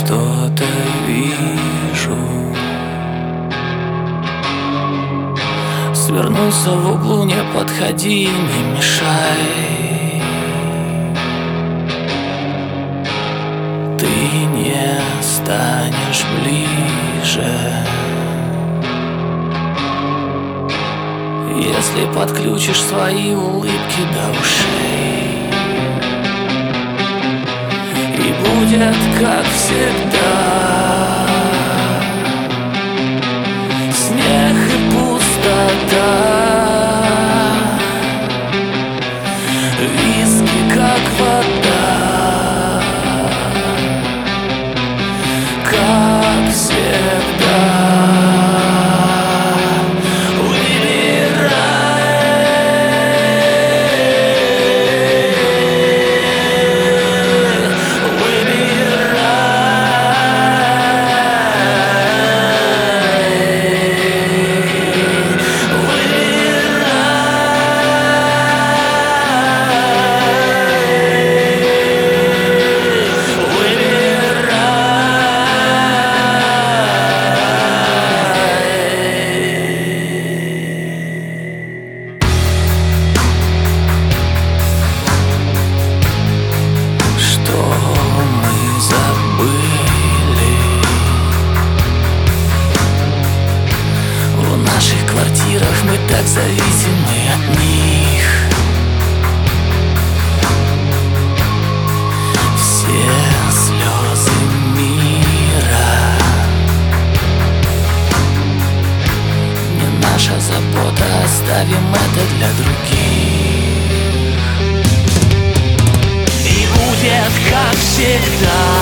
что-то вижу. Свернулся в углу, не подходи, не мешай. Ты не станешь ближе, если подключишь свои улыбки до ушей. И будет как всегда снег и пустота, виски как вода, как всегда. Мы так зависимы от них. Все слезы мира не наша забота, оставим это для других. И будет как всегда